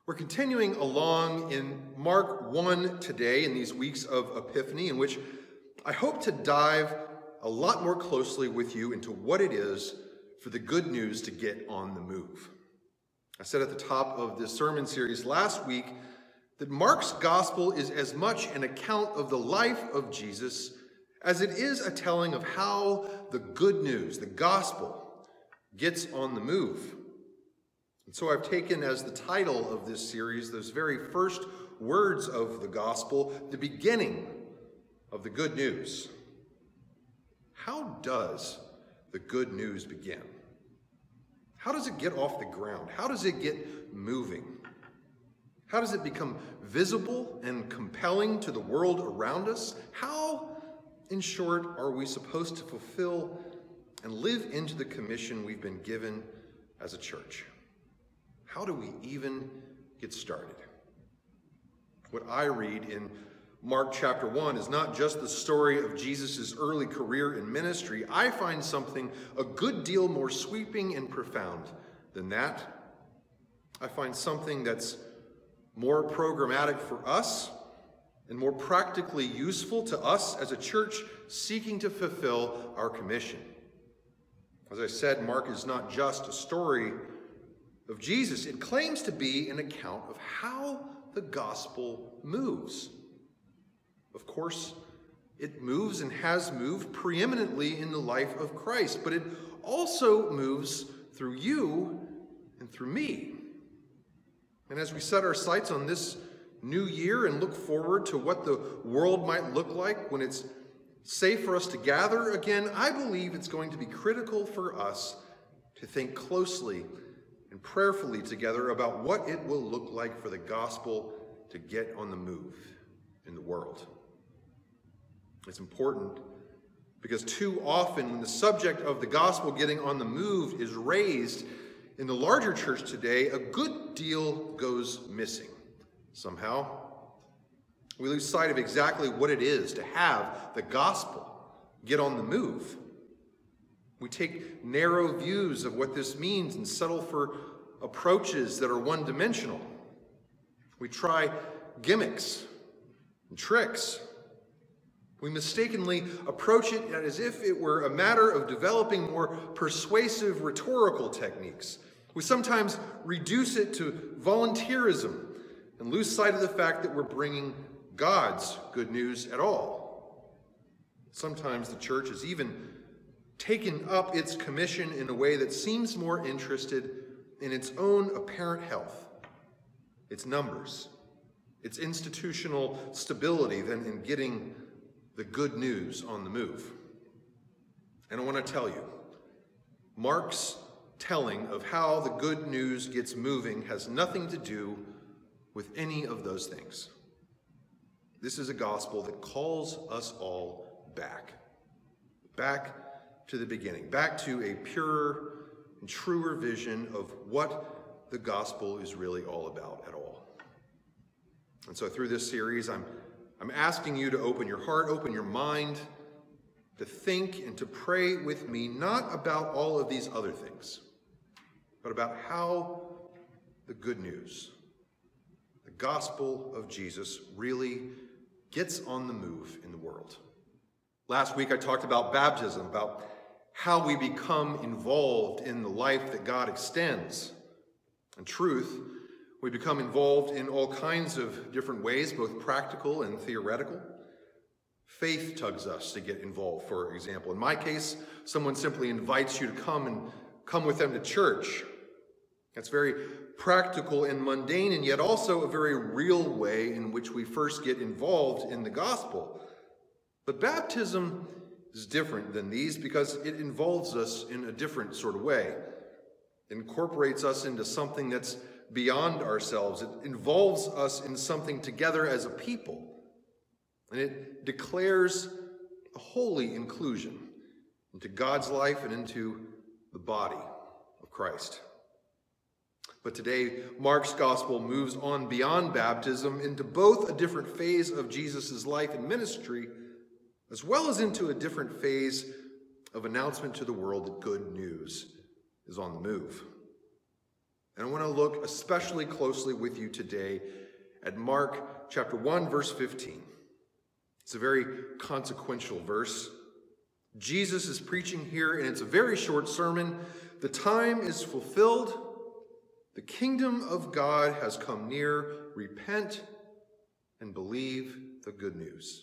We're continuing along in Mark 1 today in these weeks of Epiphany, in which I hope to dive a lot more closely with you into what it is for the good news to get on the move. I said at the top of this sermon series last week that Mark's gospel is as much an account of the life of Jesus as it is a telling of how the good news, the gospel, gets on the move. And so I've taken as the title of this series those very first words of the gospel, the beginning of the good news. How does the good news begin? How does it get off the ground? How does it get moving? How does it become visible and compelling to the world around us? How, in short, are we supposed to fulfill and live into the commission we've been given as a church? How do we even get started? What I read in Mark chapter 1 is not just the story of Jesus' early career in ministry. I find something a good deal more sweeping and profound than that. I find something that's more programmatic for us and more practically useful to us as a church seeking to fulfill our commission. As I said, Mark is not just a story of Jesus. It claims to be an account of how the gospel moves. Of course, it moves and has moved preeminently in the life of Christ, but it also moves through you and through me. And as we set our sights on this new year and look forward to what the world might look like when it's safe for us to gather again, I believe it's going to be critical for us to think closely and prayerfully together about what it will look like for the gospel to get on the move in the world. It's important because too often when the subject of the gospel getting on the move is raised in the larger church today, a good deal goes missing. Somehow, we lose sight of exactly what it is to have the gospel get on the move. We take narrow views of what this means and settle for approaches that are one-dimensional. We try gimmicks and tricks. We mistakenly approach it as if it were a matter of developing more persuasive rhetorical techniques. We sometimes reduce it to volunteerism and lose sight of the fact that we're bringing God's good news at all. Sometimes the church has even taken up its commission in a way that seems more interested in its own apparent health, its numbers, its institutional stability than in getting the good news on the move. And I want to tell you, Mark's telling of how the good news gets moving has nothing to do with any of those things. This is a gospel that calls us all back to the beginning, back to a purer and truer vision of what the gospel is really all about at all. And so through this series, I'm asking you to open your heart, open your mind, to think and to pray with me, not about all of these other things, but about how the good news, the gospel of Jesus, really gets on the move in the world. Last week I talked about baptism, about how we become involved in the life that God extends. In truth, we become involved in all kinds of different ways, both practical and theoretical. Faith tugs us to get involved, for example. In my case, someone simply invites you to come with them to church. That's very practical and mundane, and yet also a very real way in which we first get involved in the gospel. But baptism is different than these because it involves us in a different sort of way. It incorporates us into something that's beyond ourselves. It involves us in something together as a people. And it declares a holy inclusion into God's life and into the body of Christ. But today, Mark's gospel moves on beyond baptism into both a different phase of Jesus' life and ministry, as well as into a different phase of announcement to the world that good news is on the move. And I want to look especially closely with you today at Mark chapter 1, verse 15. It's a very consequential verse. Jesus is preaching here, and it's a very short sermon. The time is fulfilled. The kingdom of God has come near. Repent and believe the good news.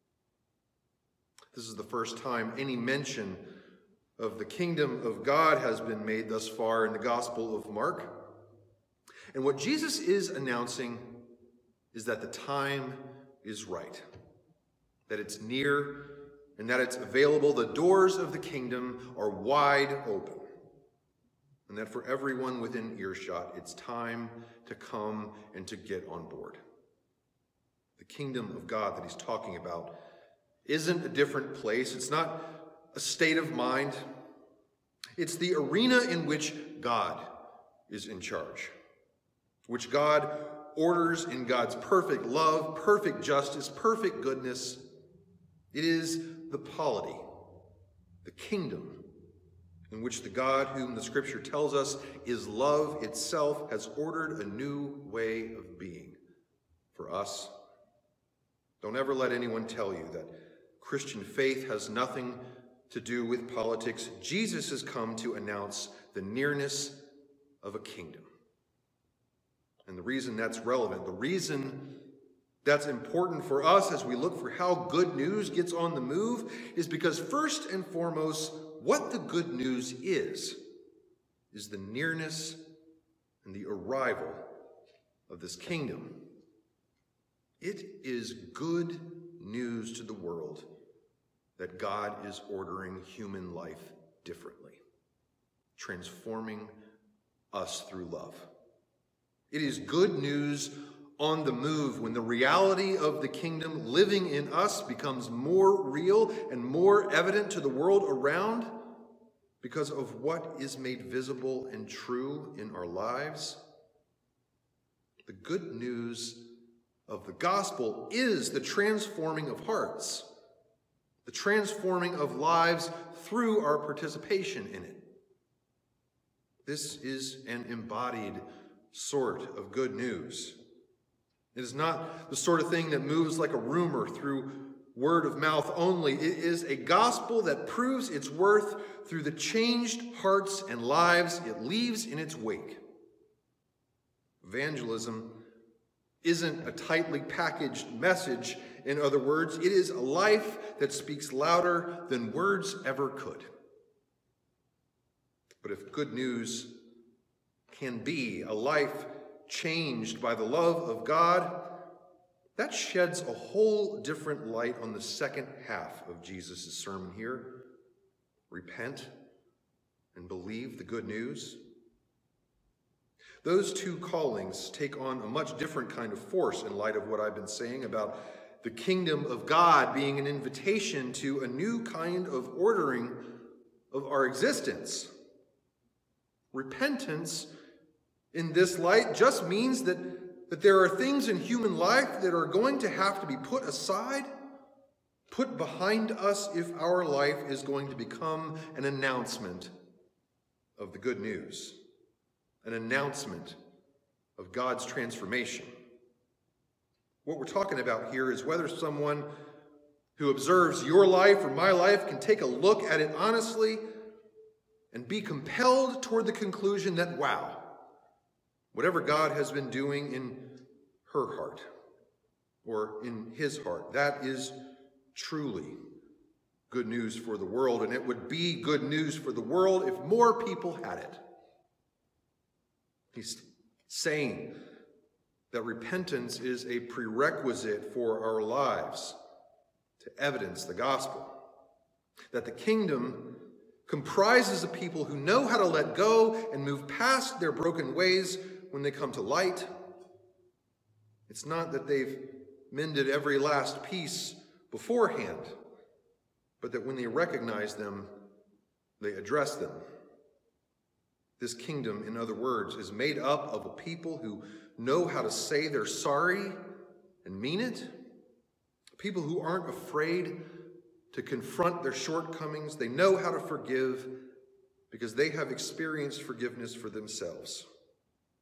This is the first time any mention of the kingdom of God has been made thus far in the Gospel of Mark. And what Jesus is announcing is that the time is right, that it's near, and that it's available. The doors of the kingdom are wide open, and that for everyone within earshot, it's time to come and to get on board. The kingdom of God that he's talking about isn't a different place. It's not a state of mind. It's the arena in which God is in charge, which God orders in God's perfect love, perfect justice, perfect goodness. It is the polity, the kingdom, in which the God whom the Scripture tells us is love itself has ordered a new way of being for us. Don't ever let anyone tell you that Christian faith has nothing to do with politics. Jesus has come to announce the nearness of a kingdom. And the reason that's relevant, the reason that's important for us as we look for how good news gets on the move, is because first and foremost, what the good news is the nearness and the arrival of this kingdom. It is good news to the world that God is ordering human life differently, transforming us through love. It is good news on the move when the reality of the kingdom living in us becomes more real and more evident to the world around because of what is made visible and true in our lives. The good news of the gospel is the transforming of hearts, the transforming of lives through our participation in it. This is an embodied sort of good news. It is not the sort of thing that moves like a rumor through word of mouth only. It is a gospel that proves its worth through the changed hearts and lives it leaves in its wake. Evangelism isn't a tightly packaged message. In other words, it is a life that speaks louder than words ever could. But if good news can be a life changed by the love of God, that sheds a whole different light on the second half of Jesus' sermon here. Repent and believe the good news. Those two callings take on a much different kind of force in light of what I've been saying about the kingdom of God being an invitation to a new kind of ordering of our existence. Repentance in this light just means that there are things in human life that are going to have to be put aside, put behind us if our life is going to become an announcement of the good news, an announcement of God's transformation. What we're talking about here is whether someone who observes your life or my life can take a look at it honestly and be compelled toward the conclusion that, wow, whatever God has been doing in her heart or in his heart, that is truly good news for the world, and it would be good news for the world if more people had it. He's saying that repentance is a prerequisite for our lives to evidence the gospel, that the kingdom comprises a people who know how to let go and move past their broken ways when they come to light. It's not that they've mended every last piece beforehand, but that when they recognize them, they address them. This kingdom, in other words, is made up of a people who know how to say they're sorry and mean it, people who aren't afraid to confront their shortcomings. They know how to forgive because they have experienced forgiveness for themselves.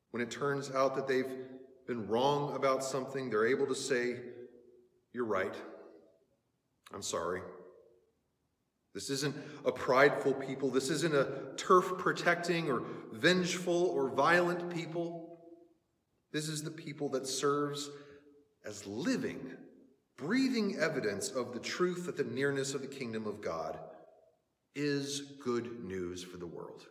When it turns out that they've been wrong about something, they're able to say, "You're right. I'm sorry." This isn't a prideful people. This isn't a turf-protecting or vengeful or violent people. This is the people that serves as living, breathing evidence of the truth that the nearness of the kingdom of God is good news for the world.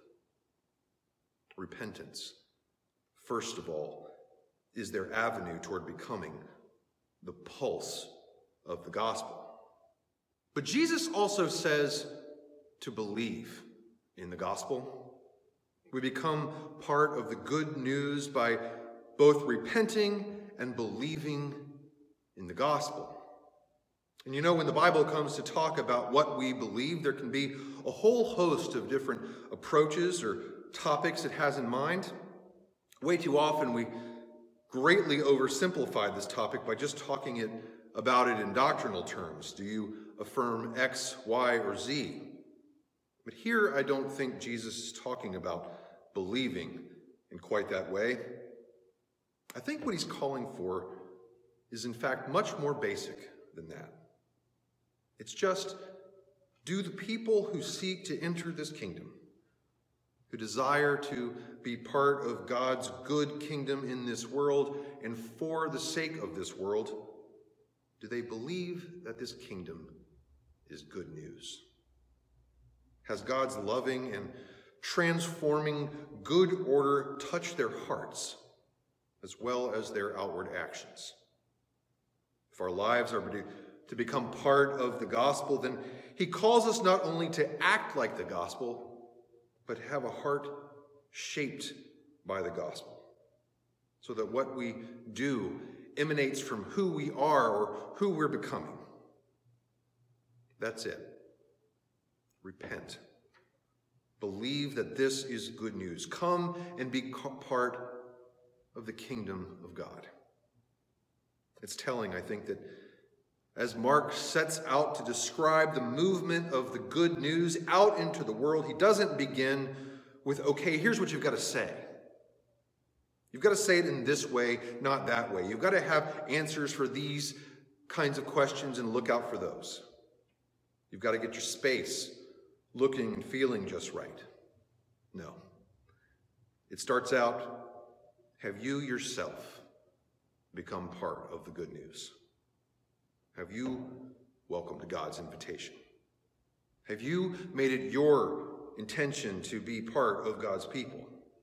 Repentance, first of all, is their avenue toward becoming the pulse of the gospel. But Jesus also says to believe in the gospel. We become part of the good news by both repenting and believing in the gospel. And you know, when the Bible comes to talk about what we believe, there can be a whole host of different approaches or topics it has in mind. Way too often we greatly oversimplify this topic by just talking about it in doctrinal terms. Do you affirm X, Y, or Z? But here I don't think Jesus is talking about believing in quite that way. I think what he's calling for is in fact much more basic than that. It's just, do the people who seek to enter this kingdom, who desire to be part of God's good kingdom in this world and for the sake of this world, do they believe that this kingdom is good news? Has God's loving and transforming good order touched their hearts as well as their outward actions? If our lives are to become part of the gospel, then he calls us not only to act like the gospel, but have a heart shaped by the gospel, so that what we do emanates from who we are or who we're becoming. That's it. Repent. Believe that this is good news. Come and be part of the kingdom of God. It's telling, I think, that as Mark sets out to describe the movement of the good news out into the world, he doesn't begin with, okay, here's what you've got to say. You've got to say it in this way, not that way. You've got to have answers for these kinds of questions and look out for those. You've got to get your space looking and feeling just right. No. It starts out, have you yourself become part of the good news? Have you welcomed God's invitation? Have you made it your intention to be part of God's people?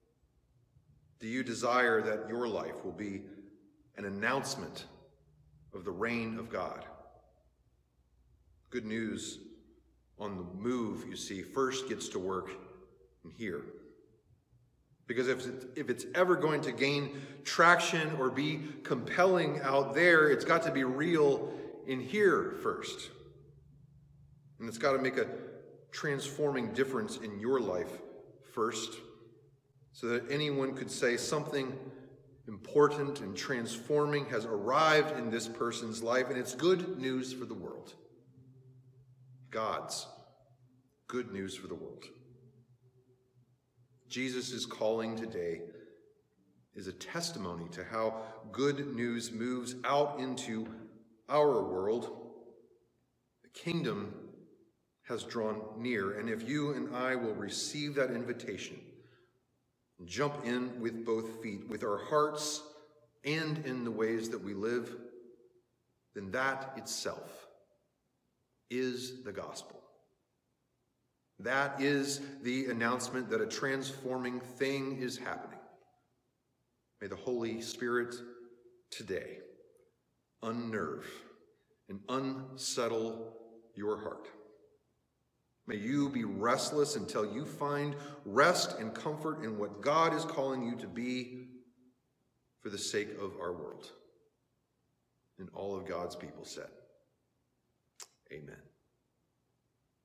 Do you desire that your life will be an announcement of the reign of God? Good news on the move, you see, first gets to work in here. Because if it's ever going to gain traction or be compelling out there, it's got to be real in here first. And it's got to make a transforming difference in your life first, so that anyone could say something important and transforming has arrived in this person's life, and it's good news for the world. God's good news for the world. Jesus' calling today is a testimony to how good news moves out into our world. The kingdom has drawn near, and if you and I will receive that invitation, jump in with both feet, with our hearts and in the ways that we live, then that itself is the gospel. That is the announcement that a transforming thing is happening. May the Holy Spirit today unnerve and unsettle your heart. May you be restless until you find rest and comfort in what God is calling you to be for the sake of our world. And all of God's people said, amen.